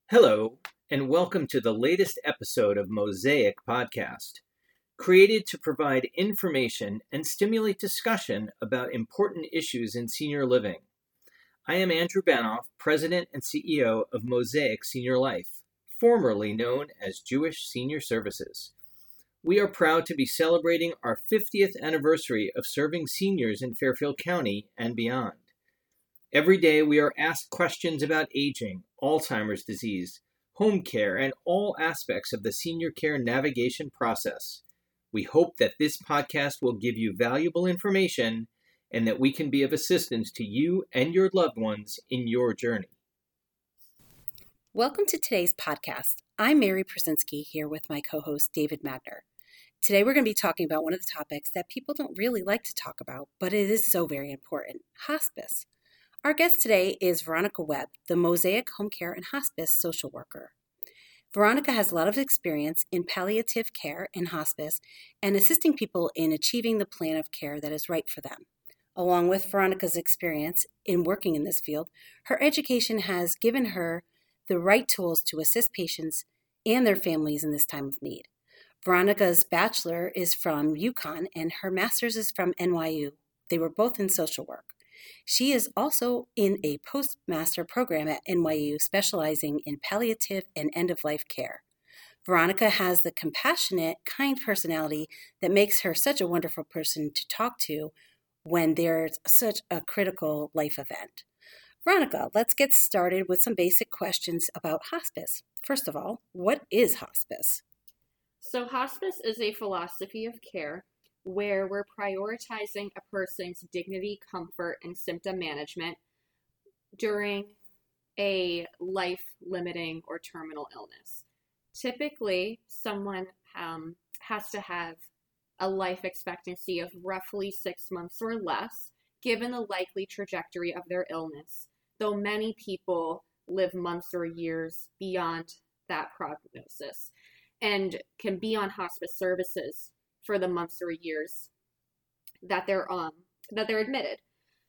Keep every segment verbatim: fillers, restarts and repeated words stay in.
Hello, and welcome to the latest episode of Mosaic Podcast, created to provide information and stimulate discussion about important issues in senior living. I am Andrew Banoff, President and C E O of Mosaic Senior Life, formerly known as Jewish Senior Services. We are proud to be celebrating our fiftieth anniversary of serving seniors in Fairfield County and beyond. Every day we are asked questions about aging, Alzheimer's disease, home care, and all aspects of the senior care navigation process. We hope that this podcast will give you valuable information and that we can be of assistance to you and your loved ones in your journey. Welcome to today's podcast. I'm Mary Przinski here with my co-host David Magner. Today we're going to be talking about one of the topics that people don't really like to talk about, but it is so very important, hospice. Our guest today is Veronica Webb, the Mosaic Home Care and Hospice social worker. Veronica has a lot of experience in palliative care and hospice and assisting people in achieving the plan of care that is right for them. Along with Veronica's experience in working in this field, her education has given her the right tools to assist patients and their families in this time of need. Veronica's bachelor is from UConn and her master's is from N Y U. They were both in social work. She is also in a postmaster program at N Y U specializing in palliative and end-of-life care. Veronica has the compassionate, kind personality that makes her such a wonderful person to talk to when there's such a critical life event. Veronica, let's get started with some basic questions about hospice. First of all, what is hospice? So hospice is a philosophy of care where we're prioritizing a person's dignity, comfort, and symptom management during a life-limiting or terminal illness. Typically, someone um, has to have a life expectancy of roughly six months or less, given the likely trajectory of their illness, though many people live months or years beyond that prognosis and can be on hospice services for the months or years that they're um that they're admitted.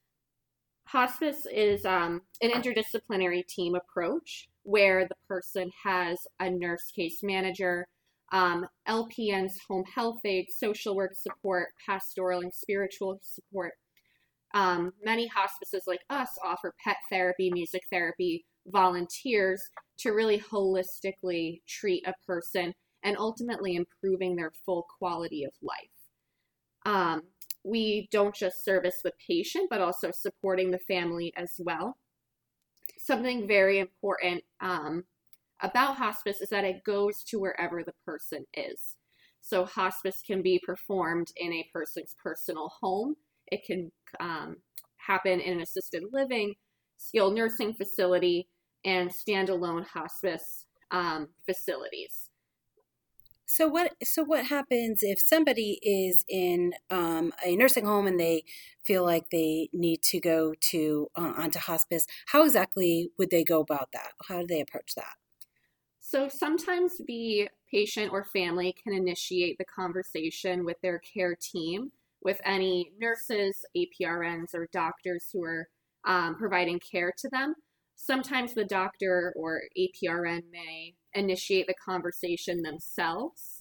Hospice is um, an interdisciplinary team approach where the person has a nurse case manager, um, L P Ns, home health aides, social work support, pastoral and spiritual support. Um, many hospices like us offer pet therapy, music therapy, volunteers to really holistically treat a person and ultimately improving their full quality of life. Um, we don't just service the patient, but also supporting the family as well. Something very important um, about hospice is that it goes to wherever the person is. So hospice can be performed in a person's personal home. It can um, happen in an assisted living, skilled nursing facility, and standalone hospice um, facilities. So what so what happens if somebody is in um, a nursing home and they feel like they need to go to uh, onto hospice? How exactly would they go about that? How do they approach that? So sometimes the patient or family can initiate the conversation with their care team, with any nurses, A P R Ns, or doctors who are um, providing care to them. Sometimes the doctor or A P R N may initiate the conversation themselves.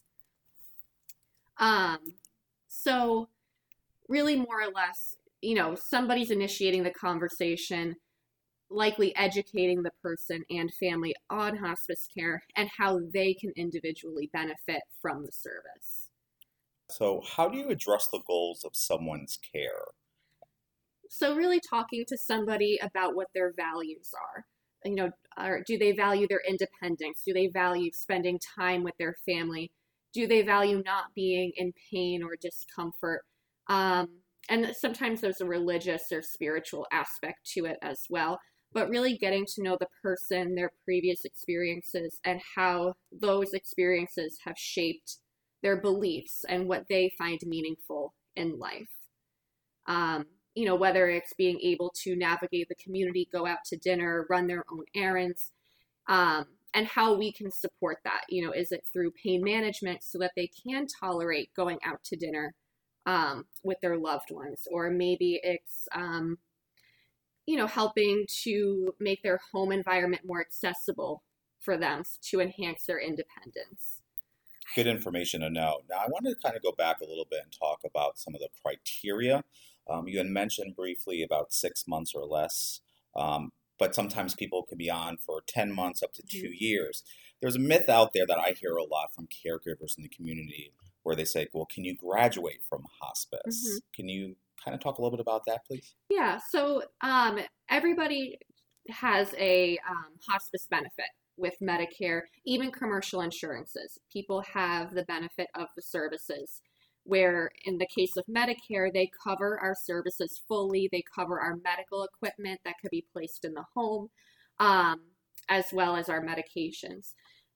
Um, so really more or less, you know, somebody's initiating the conversation, likely educating the person and family on hospice care and how they can individually benefit from the service. So how do you address the goals of someone's care? So really talking to somebody about what their values are. You know, are, do they value their independence? Do they value spending time with their family? Do they value not being in pain or discomfort? Um, and sometimes there's a religious or spiritual aspect to it as well. But really getting to know the person, their previous experiences, and how those experiences have shaped their beliefs and what they find meaningful in life. Um, you know, whether it's being able to navigate the community, go out to dinner, run their own errands, um, and how we can support that. You know, is it through pain management so that they can tolerate going out to dinner um, with their loved ones? Or maybe it's, um, you know, helping to make their home environment more accessible for them to enhance their independence. Good information to know. Now, I wanted to kind of go back a little bit and talk about some of the criteria. Um, you had mentioned briefly about six months or less, um, but sometimes people can be on for ten months up to two mm-hmm. years. There's a myth out there that I hear a lot from caregivers in the community where they say, well, can you graduate from hospice? Mm-hmm. Can you kind of talk a little bit about that, please? Yeah, so um, everybody has a um, hospice benefit with Medicare, even commercial insurances. People have the benefit of the services, where in the case of Medicare, they cover our services fully. They cover our medical equipment that could be placed in the home, um, as well as our medications.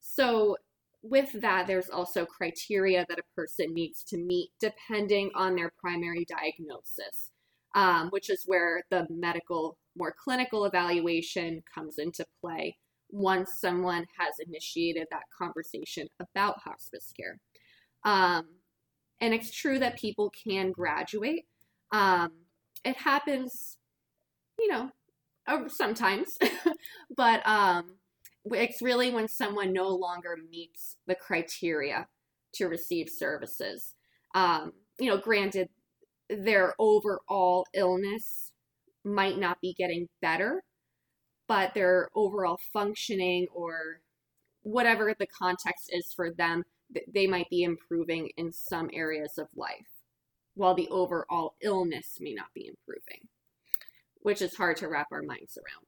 So with that, there's also criteria that a person needs to meet depending on their primary diagnosis, um, which is where the medical, more clinical evaluation comes into play once someone has initiated that conversation about hospice care. Um, and it's true that people can graduate. Um, it happens, you know, sometimes, but um, it's really when someone no longer meets the criteria to receive services. Um, you know, granted, their overall illness might not be getting better, but their overall functioning or whatever the context is for them, they might be improving in some areas of life, while the overall illness may not be improving, which is hard to wrap our minds around.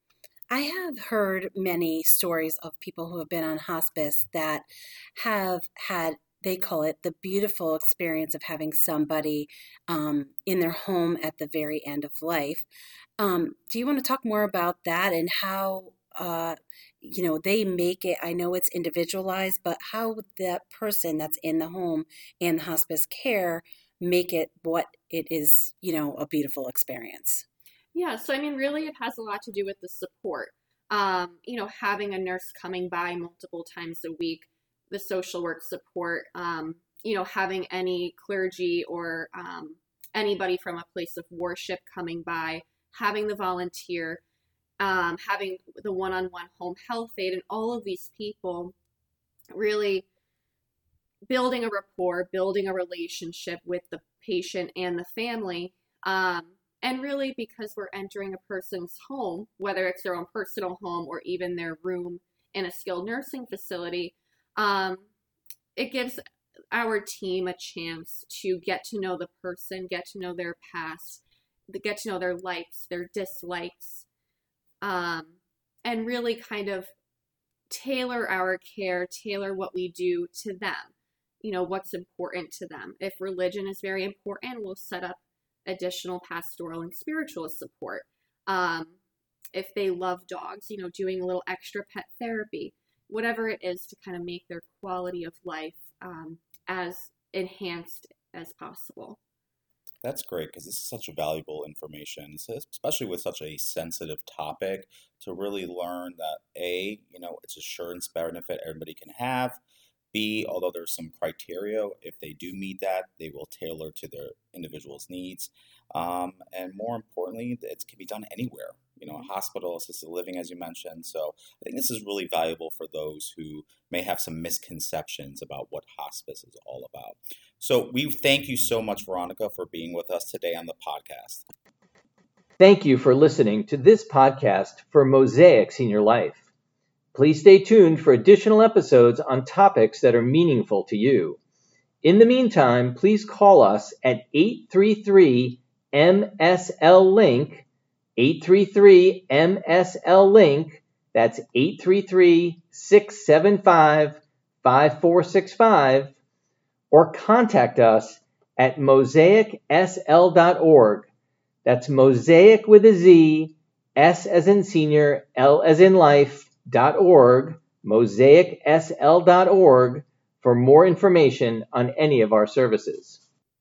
I have heard many stories of people who have been on hospice that have had, they call it the beautiful experience of having somebody um, in their home at the very end of life. Um, do you want to talk more about that and how, uh, you know, they make it, I know it's individualized, but how that person that's in the home and hospice care make it what it is, you know, a beautiful experience? Yeah, so I mean, really it has a lot to do with the support. Um, you know, having a nurse coming by multiple times a week, the social work support, um, you know, having any clergy or um, anybody from a place of worship coming by, having the volunteer, um, having the one-on-one home health aide, and all of these people really building a rapport, building a relationship with the patient and the family. Um, and really, because we're entering a person's home, whether it's their own personal home or even their room in a skilled nursing facility, um, it gives our team a chance to get to know the person, get to know their past, get to know their likes, their dislikes, um, and really kind of tailor our care, tailor what we do to them. You know, what's important to them. If religion is very important, we'll set up additional pastoral and spiritual support. Um, if they love dogs, you know, doing a little extra pet therapy, whatever it is to kind of make their quality of life um, as enhanced as possible. That's great, because this is such a valuable information, especially with such a sensitive topic, to really learn that A, you know, it's insurance benefit everybody can have. B, although there's some criteria, if they do meet that, they will tailor to their individual's needs. Um, and more importantly, it can be done anywhere, you know, a hospital, assisted living, as you mentioned. So I think this is really valuable for those who may have some misconceptions about what hospice is all about. So we thank you so much, Veronica, for being with us today on the podcast. Thank you for listening to this podcast for Mosaic Senior Life. Please stay tuned for additional episodes on topics that are meaningful to you. In the meantime, please call us at eight three three M S L Link, eight three three M S L Link, that's eight three three, six seven five, five four six five, or contact us at mosaic s l dot org. That's Mosaic with a Z, S as in senior, L as in life, dot org, mosaic s l dot org, for more information on any of our services.